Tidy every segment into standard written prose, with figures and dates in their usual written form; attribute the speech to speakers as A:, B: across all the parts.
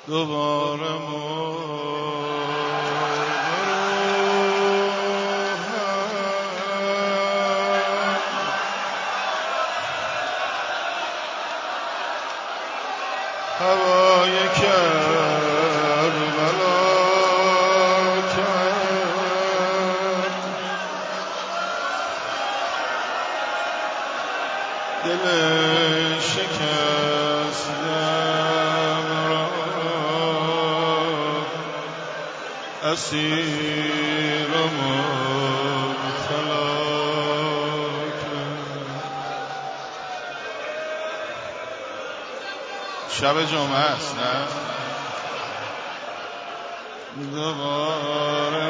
A: دوباره هوای کربلا کرد دل شکستم را اسیر و مبتلا کرد. شب جمعه است نه؟ دوباره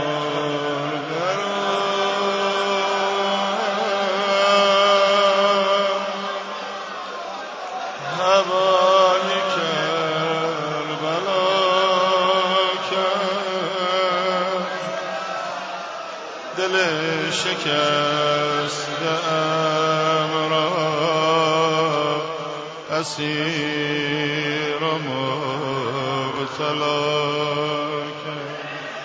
A: هوای کربلا کرد دل شکسته‌ام را اسیر و مبتلا کرد.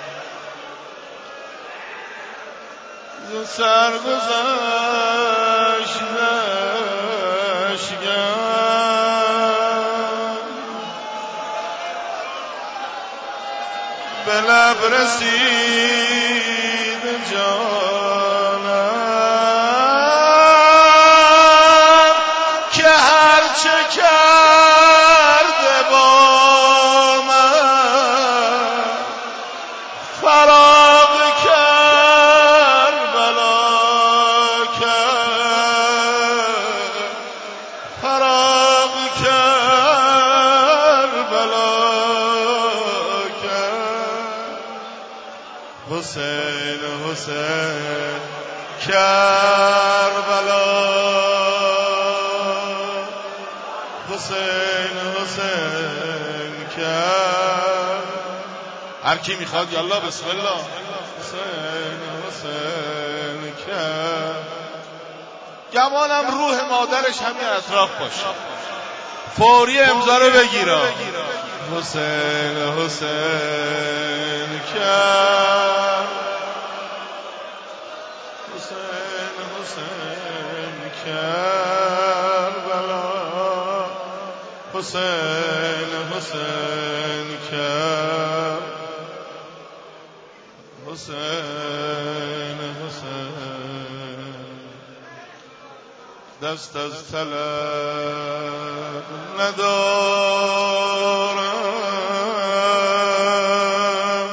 A: ز سرگذشت به لب رسید جانم که هرچه کرده با من فراق کربلا کرد فراق کربلا حسین حسین کربلا حسین حسین کرد. هر کی میخواد یالله بسم الله. حسین حسین کرد. گمانم روح مادرش همین اطراف باشه، فوری امضا رو بگیره. حسین حسین کرد حسین حسین کربلا حسین حسین کرد حسین حسین دست از طلب ندارم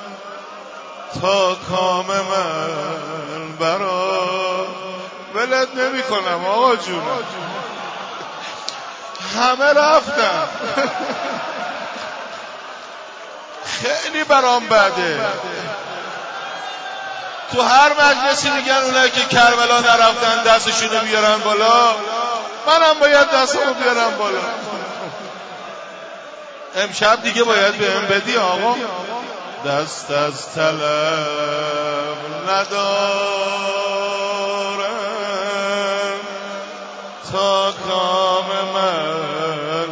A: تا کام من برا ولت نمی کنم آقا جون. همه رفتن خیلی برام بده. تو هر مجلسی میگن اونایی که کربلا نرفتن دستشونو بیارن بالا، منم باید دستمو بیارم بالا. امشب دیگه باید بهم بدی آقا. دست از طلب ندارم تا کام من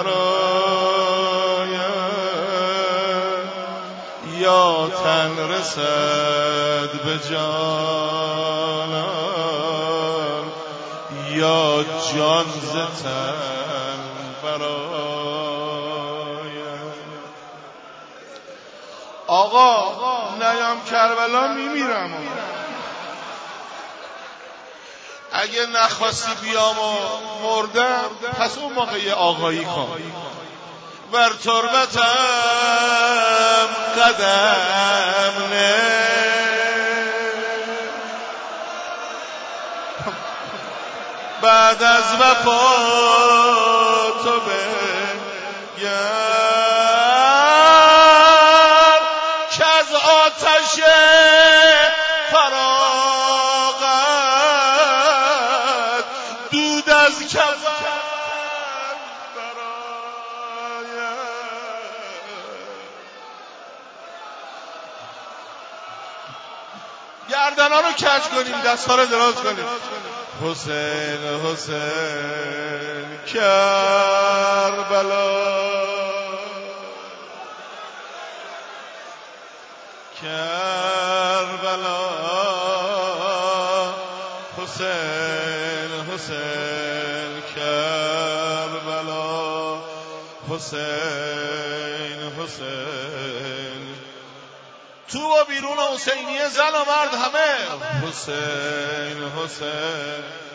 A: برایم یا تن رسد به جانم یا جان ز تن برایم. آقا نیام کربلا میمیرم. اگه نخواستی بیام و مردم پس اون موقع یه آقایی کن. بر تربتم قدم نه بعد از وفا تو بگر که از آتش فراغت دود از کفن گردنا رو کج کنیم، دستا رو دراز کنیم. حسین حسین کربلا کربلا حسین حسین کربلا حسین حسین تو و بیرون حسینیه زن و مرد همه حسین حسین